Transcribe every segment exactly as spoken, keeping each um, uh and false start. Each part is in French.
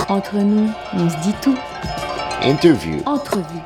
Entre nous, on se dit tout. Interview. Entrevue.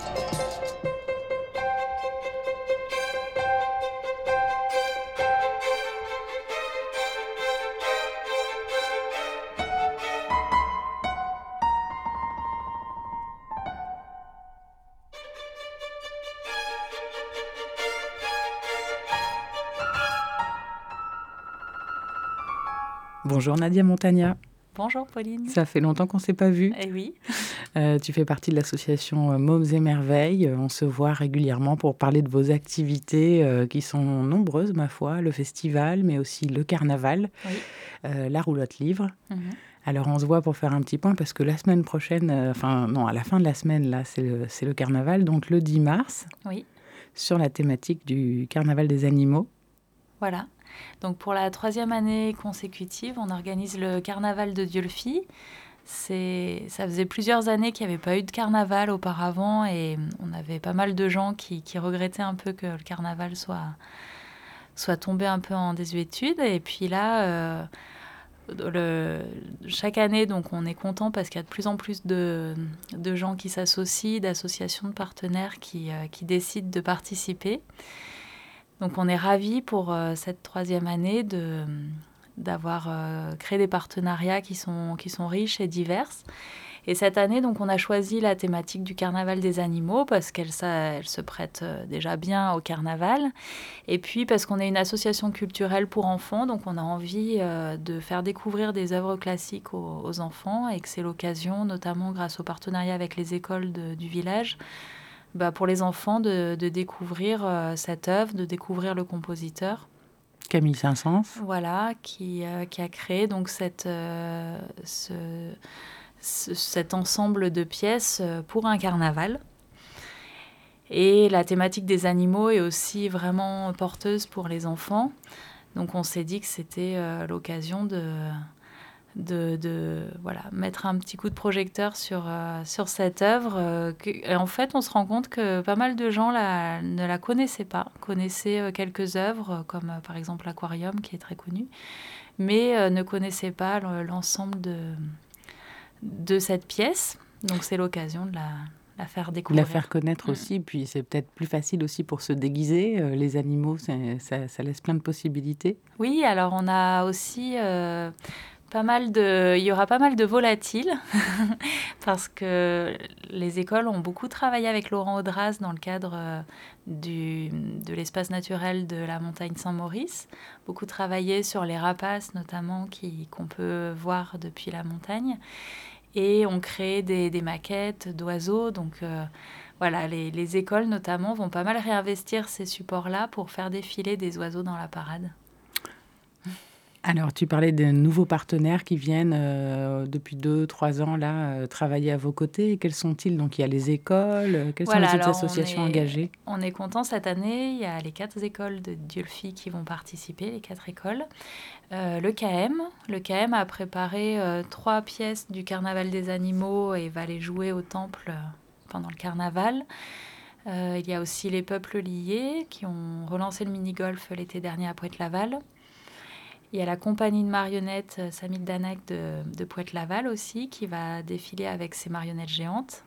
Bonjour Nadia Montagna. Bonjour Pauline. Ça fait longtemps qu'on ne s'est pas vu. Eh oui. Euh, tu fais partie de l'association Mômes et Merveilles. On se voit régulièrement pour parler de vos activités euh, qui sont nombreuses, ma foi. Le festival, mais aussi le carnaval, Oui. euh, la roulotte livre. Mhm. Alors on se voit pour faire un petit point parce que la semaine prochaine, euh, enfin non, à la fin de la semaine, là, c'est le, c'est le carnaval, donc le dix mars, Oui. sur la thématique du carnaval des animaux. Voilà. Donc pour la troisième année consécutive, on organise le carnaval de Dieulefit. C'est... Ça faisait plusieurs années qu'il n'y avait pas eu de carnaval auparavant et on avait pas mal de gens qui, qui regrettaient un peu que le carnaval soit, soit tombé un peu en désuétude. Et puis là, euh, le... chaque année, donc on est content parce qu'il y a de plus en plus de, de gens qui s'associent, d'associations de partenaires qui, euh, qui décident de participer. Donc on est ravis pour euh, cette troisième année de, d'avoir euh, créé des partenariats qui sont, qui sont riches et divers. Et cette année, donc, on a choisi la thématique du carnaval des animaux parce qu'elle ça, elle se prête euh, déjà bien au carnaval. Et puis parce qu'on est une association culturelle pour enfants, donc on a envie euh, de faire découvrir des œuvres classiques aux, aux enfants et que c'est l'occasion, notamment grâce au partenariat avec les écoles de, du village, bah, pour les enfants de, de découvrir euh, cette œuvre, de découvrir le compositeur. Camille Saint-Saëns. Voilà, qui, euh, qui a créé donc cette, euh, ce, ce, cet ensemble de pièces pour un carnaval. Et la thématique des animaux est aussi vraiment porteuse pour les enfants. Donc on s'est dit que c'était euh, l'occasion de... De, de voilà, mettre un petit coup de projecteur sur, euh, sur cette œuvre. Euh, que, et en fait, on se rend compte que pas mal de gens la, ne la connaissaient pas, connaissaient euh, quelques œuvres, comme euh, par exemple l'Aquarium, qui est très connu, mais euh, ne connaissaient pas le, l'ensemble de, de cette pièce. Donc c'est l'occasion de la, la faire découvrir. La faire connaître mmh. aussi, puis c'est peut-être plus facile aussi pour se déguiser. Euh, les animaux, c'est, ça, ça laisse plein de possibilités. Oui, alors on a aussi... Euh, Pas mal de, il y aura pas mal de volatiles parce que les écoles ont beaucoup travaillé avec Laurent Audras dans le cadre du, de l'espace naturel de la montagne Saint-Maurice. Beaucoup travaillé sur les rapaces notamment qui, qu'on peut voir depuis la montagne. Et on crée des, des maquettes d'oiseaux. Donc euh, voilà, les, les écoles notamment vont pas mal réinvestir ces supports-là pour faire défiler des oiseaux dans la parade. Alors, tu parlais de nouveaux partenaires qui viennent euh, depuis deux, trois ans là euh, travailler à vos côtés. Quels sont-ils? Donc, il y a les écoles. Quelles voilà, sont les autres alors associations on est, engagées? On est content cette année. Il y a les quatre écoles de Dieulefit qui vont participer, les quatre écoles. Euh, le K M. Le K M a préparé euh, trois pièces du Carnaval des animaux et va les jouer au temple euh, pendant le carnaval. Euh, il y a aussi les Peuples liés qui ont relancé le mini-golf l'été dernier à Pointe-Laval. Il y a la compagnie de marionnettes Samit Danak de, de Pointe-Laval aussi, qui va défiler avec ses marionnettes géantes.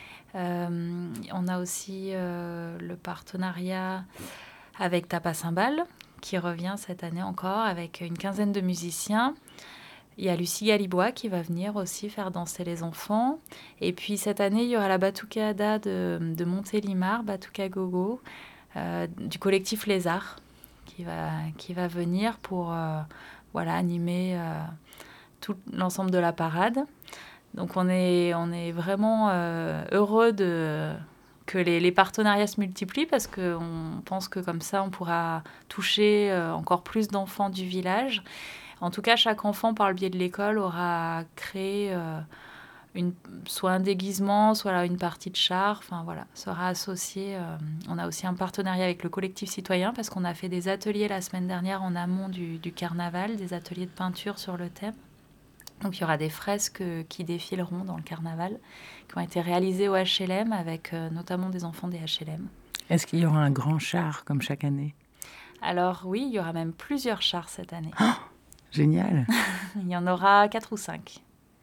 Euh, on a aussi euh, le partenariat avec Tapa Cymbales, qui revient cette année encore avec une quinzaine de musiciens. Il y a Lucie Galibois qui va venir aussi faire danser les enfants. Et puis cette année, il y aura la Batucada de, de Montélimar, Batuca Gogo, euh, du collectif Les Arts. Qui va, qui va venir pour euh, voilà, animer euh, tout l'ensemble de la parade. Donc on est, on est vraiment euh, heureux de, que les, les partenariats se multiplient parce qu'on pense que comme ça, on pourra toucher euh, encore plus d'enfants du village. En tout cas, chaque enfant, par le biais de l'école, aura créé... Euh, Une, soit un déguisement, soit là, une partie de char, enfin voilà, sera associé. Euh, on a aussi un partenariat avec le collectif citoyen parce qu'on a fait des ateliers la semaine dernière en amont du, du carnaval, des ateliers de peinture sur le thème. Donc il y aura des fresques qui défileront dans le carnaval, qui ont été réalisées au H L M avec euh, notamment des enfants des H L M. Est-ce qu'il y aura un grand char comme chaque année? Alors oui, il y aura même plusieurs chars cette année. Oh, génial. Il y en aura quatre ou cinq.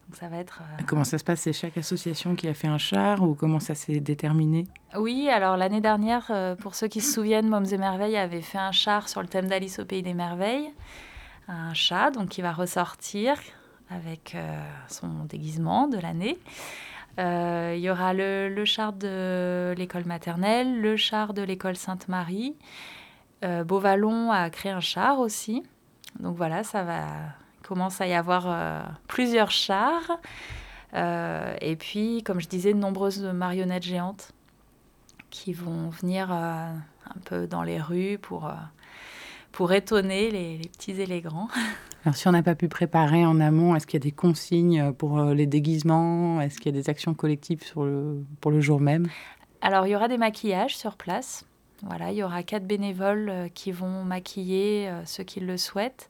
Donc ça va être... euh, Comment ça se passe? C'est chaque association qui a fait un char ou comment ça s'est déterminé? Oui, alors l'année dernière, euh, pour ceux qui se souviennent, Mômes et Merveilles avait fait un char sur le thème d'Alice au Pays des Merveilles. Un chat, donc qui va ressortir avec euh, son déguisement de l'année. Euh, Il y aura le, le char de l'école maternelle, le char de l'école Sainte-Marie. Euh, Beauvallon a créé un char aussi. Donc voilà, ça va... Il commence à y avoir euh, plusieurs chars. Euh, et puis, comme je disais, de nombreuses marionnettes géantes qui vont venir euh, un peu dans les rues pour, euh, pour étonner les, les petits et les grands. Alors, si on n'a pas pu préparer en amont, est-ce qu'il y a des consignes pour euh, les déguisements? Est-ce qu'il y a des actions collectives sur le, pour le jour même? Alors, il y aura des maquillages sur place. Voilà, il y aura quatre bénévoles euh, qui vont maquiller euh, ceux qui le souhaitent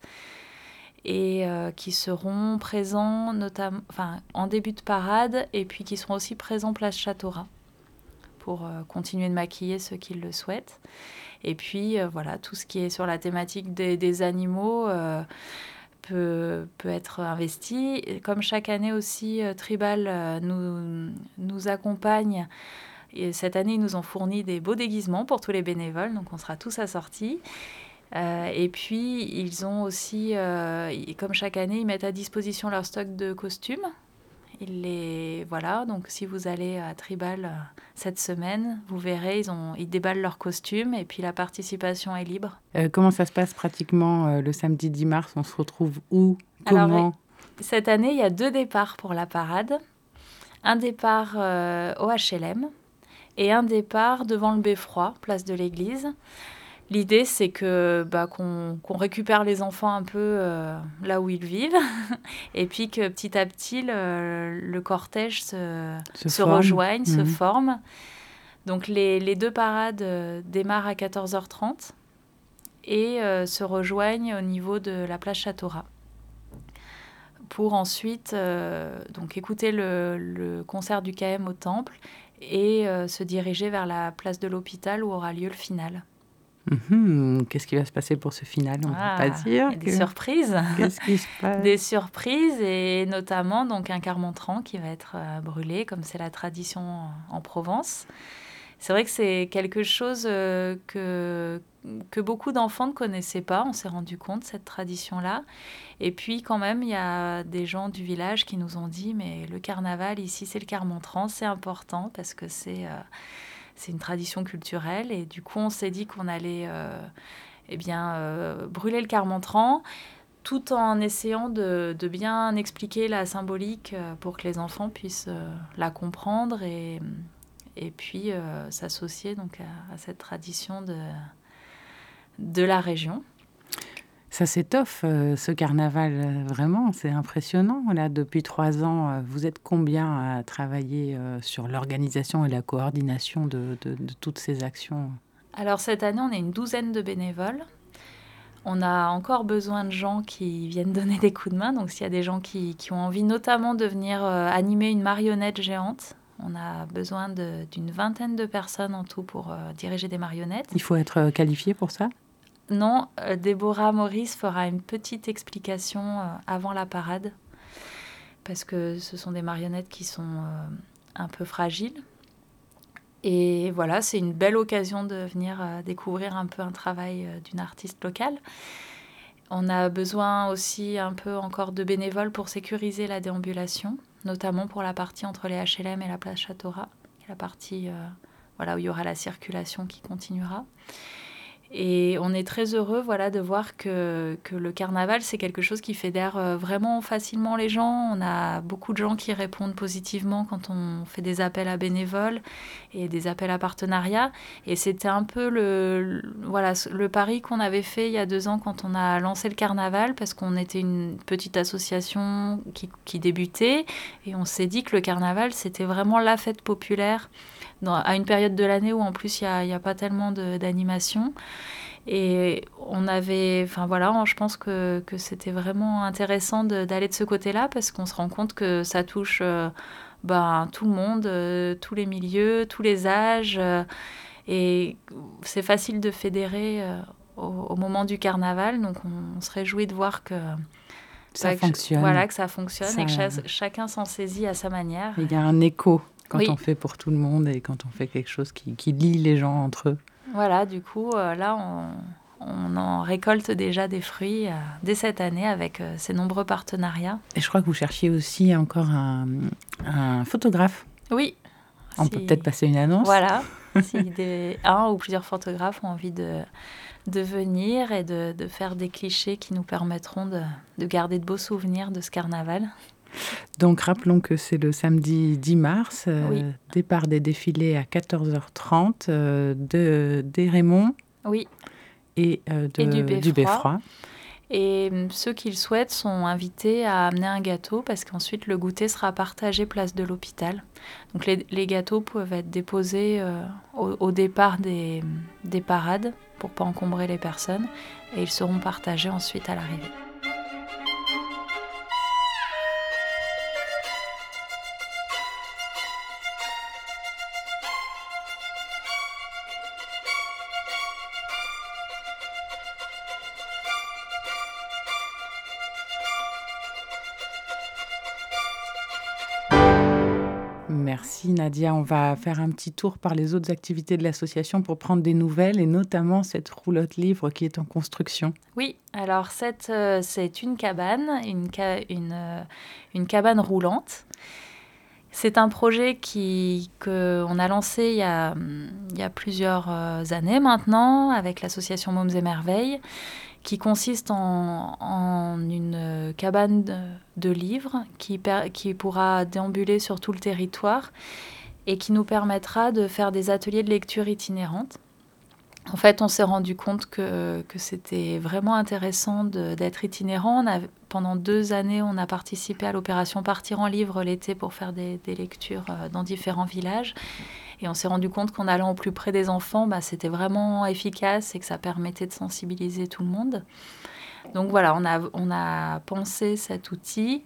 et euh, qui seront présents notamment, enfin, en début de parade et puis qui seront aussi présents place Châteauras pour euh, continuer de maquiller ceux qui le souhaitent. Et puis, euh, voilà, tout ce qui est sur la thématique des, des animaux euh, peut, peut être investi. Et comme chaque année aussi, euh, Tribal euh, nous, nous accompagne. Et cette année, ils nous ont fourni des beaux déguisements pour tous les bénévoles, donc on sera tous assortis. Euh, et puis, ils ont aussi, euh, comme chaque année, ils mettent à disposition leur stock de costumes. Ils les, voilà, donc si vous allez à Tribal euh, cette semaine, vous verrez, ils, ont, ils déballent leurs costumes et puis la participation est libre. Euh, comment ça se passe pratiquement euh, le samedi dix mars? On se retrouve où? Alors, Comment? cette année, il y a deux départs pour la parade. Un départ euh, au H L M et un départ devant le Beffroi, place de l'église. L'idée, c'est que, bah, qu'on, qu'on récupère les enfants un peu euh, là où ils vivent et puis que petit à petit, le, le cortège se, Se se forme. rejoigne, se Mhm. forme. Donc, les, les deux parades euh, démarrent à quatorze heures trente et euh, se rejoignent au niveau de la place Châteauras pour ensuite euh, donc écouter le, le concert du K M au Temple et euh, se diriger vers la place de l'Hôpital où aura lieu le final. Mhm. Qu'est-ce qui va se passer pour ce final? On ne Ah, peut pas dire. il y a des que- surprises. Qu'est-ce qui se passe? Des surprises et notamment donc un carmontran qui va être euh, brûlé comme c'est la tradition en, en Provence. C'est vrai que c'est quelque chose euh, que, que beaucoup d'enfants ne connaissaient pas. On s'est rendu compte, cette tradition-là. Et puis, quand même, il y a des gens du village qui nous ont dit « Mais le carnaval, ici, c'est le Carmontran, c'est important parce que c'est, euh, c'est une tradition culturelle. » Et du coup, on s'est dit qu'on allait euh, eh bien, euh, brûler le Carmontran tout en essayant de, de bien expliquer la symbolique euh, pour que les enfants puissent euh, la comprendre et... et puis euh, s'associer donc à, à cette tradition de, de la région. Ça s'étoffe, euh, ce carnaval, euh, vraiment, c'est impressionnant. Là, depuis trois ans, euh, vous êtes combien à travailler euh, sur l'organisation et la coordination de, de, de toutes ces actions? Alors cette année, on est une douzaine de bénévoles. On a encore besoin de gens qui viennent donner des coups de main. Donc s'il y a des gens qui, qui ont envie notamment de venir euh, animer une marionnette géante, on a besoin de, d'une vingtaine de personnes en tout pour euh, diriger des marionnettes. Il faut être euh, qualifié pour ça? Non, euh, Déborah Maurice fera une petite explication euh, avant la parade, parce que ce sont des marionnettes qui sont euh, un peu fragiles. Et voilà, c'est une belle occasion de venir euh, découvrir un peu un travail euh, d'une artiste locale. On a besoin aussi un peu encore de bénévoles pour sécuriser la déambulation, notamment pour la partie entre les H L M et la place Châteauras, la partie euh, voilà, où il y aura la circulation qui continuera. Et on est très heureux voilà, de voir que, que le carnaval, c'est quelque chose qui fédère euh, vraiment facilement les gens. On a beaucoup de gens qui répondent positivement quand on fait des appels à bénévoles et des appels à partenariat. Et c'était un peu le, le, voilà, le pari qu'on avait fait il y a deux ans quand on a lancé le carnaval, parce qu'on était une petite association qui, qui débutait. Et on s'est dit que le carnaval, c'était vraiment la fête populaire dans, à une période de l'année où en plus il n'y a, a pas tellement de, d'animation. Et on avait, enfin voilà, je pense que, que c'était vraiment intéressant de, d'aller de ce côté-là, parce qu'on se rend compte que ça touche euh, ben, tout le monde, euh, tous les milieux, tous les âges. Euh, et c'est facile de fédérer euh, au, au moment du carnaval. Donc on, on se réjouit de voir que Ça bah, que je- fonctionne. Voilà, que ça fonctionne Ça- et que cha- chacun s'en saisit à sa manière. Il y a un écho quand Oui. on fait pour tout le monde et quand on fait quelque chose qui, qui lie les gens entre eux. Voilà, du coup, euh, là, on, on en récolte déjà des fruits euh, dès cette année avec euh, ces nombreux partenariats. Et je crois que vous cherchiez aussi encore un, un photographe. Oui. On si- peut peut-être passer une annonce. Voilà, si des, un ou plusieurs photographes ont envie de, de venir et de, de faire des clichés qui nous permettront de, de garder de beaux souvenirs de ce carnaval. Donc rappelons que c'est le samedi dix mars, euh, Oui. départ des défilés à quatorze heures trente euh, de, des Raymond Oui, et, euh, de, Et du Beffroi. Beffroi. et hum, ceux qui le souhaitent sont invités à amener un gâteau parce qu'ensuite le goûter sera partagé place de l'hôpital. Donc les, les gâteaux peuvent être déposés euh, au, au départ des, des parades pour pas encombrer les personnes et ils seront partagés ensuite à l'arrivée. Merci Nadia. On va faire un petit tour par les autres activités de l'association pour prendre des nouvelles et notamment cette roulotte livre qui est en construction. Oui, alors cette, euh, c'est une cabane, une, ca- une, euh, une cabane roulante. C'est un projet qui, qu'on a lancé il y a, hum, il y a plusieurs euh, années maintenant avec l'association Mômes et Merveilles, qui consiste en, en une euh, cabane de, de livres qui, per- qui pourra déambuler sur tout le territoire et qui nous permettra de faire des ateliers de lecture itinérantes. En fait, on s'est rendu compte que, que c'était vraiment intéressant de- d'être itinérant. On a, pendant deux années, on a participé à l'opération Partir en livre l'été pour faire des, des lectures euh, dans différents villages. Et on s'est rendu compte qu'en allant au plus près des enfants, bah, c'était vraiment efficace et que ça permettait de sensibiliser tout le monde. Donc voilà, on a, on a pensé cet outil,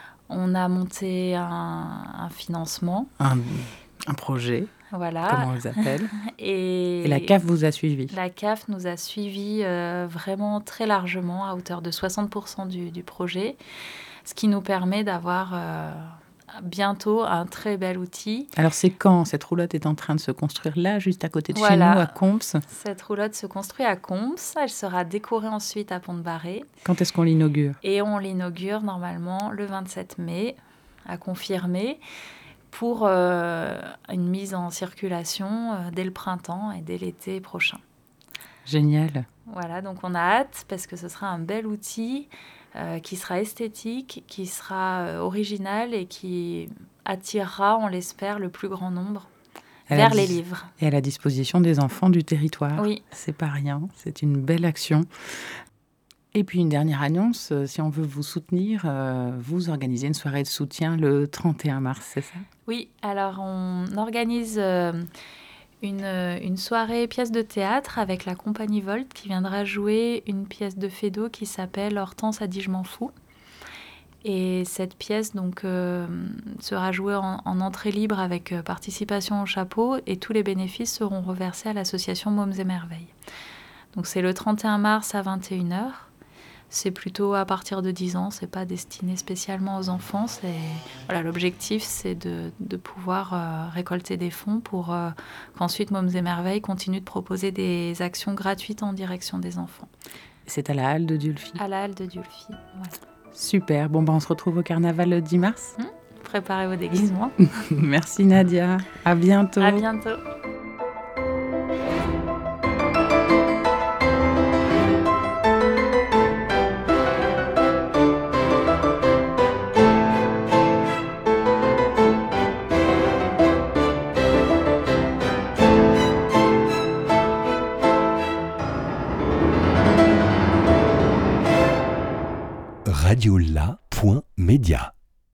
on a monté un, un financement. Un, un projet, Voilà. comment on les appelle. Et, Et la C A F vous a suivi. La C A F nous a suivis euh, vraiment très largement, à hauteur de soixante pour cent du, du projet, ce qui nous permet d'avoir euh, bientôt un très bel outil. Alors c'est quand cette roulotte est en train de se construire là, juste à côté de Voilà. chez nous, à Comps. Cette roulotte se construit à Comps, elle sera décorée ensuite à Pont-de-Barré Quand est-ce qu'on l'inaugure? et on l'inaugure normalement le vingt-sept mai, à confirmer, pour euh, une mise en circulation euh, dès le printemps et dès l'été prochain. Génial. Voilà, donc on a hâte parce que ce sera un bel outil euh, qui sera esthétique, qui sera euh, original et qui attirera, on l'espère, le plus grand nombre Elle vers a les dis- livres. Et à la disposition des enfants du territoire. Oui. C'est pas rien, c'est une belle action. Et puis une dernière annonce, euh, si on veut vous soutenir, euh, vous organisez une soirée de soutien le trente et un mars, c'est ça? Oui, alors on organise euh, une, une soirée pièce de théâtre avec la compagnie Volt qui viendra jouer une pièce de Feydeau qui s'appelle Hortense a dit je m'en fous. Et cette pièce donc, euh, sera jouée en, en entrée libre avec euh, participation au chapeau et tous les bénéfices seront reversés à l'association Mômes et Merveilles. Donc c'est le trente et un mars à vingt et une heures. C'est plutôt à partir de dix ans, c'est pas destiné spécialement aux enfants. C'est, voilà, l'objectif, c'est de, de pouvoir euh, récolter des fonds pour euh, qu'ensuite Mômes et Merveilles continue de proposer des actions gratuites en direction des enfants. C'est à la halle de Dulphy. À la halle de Dulphy. Voilà. Super, bon ben on se retrouve au carnaval le dix mars. Préparez vos déguisements. Merci Nadia, à bientôt. À bientôt. radiola point media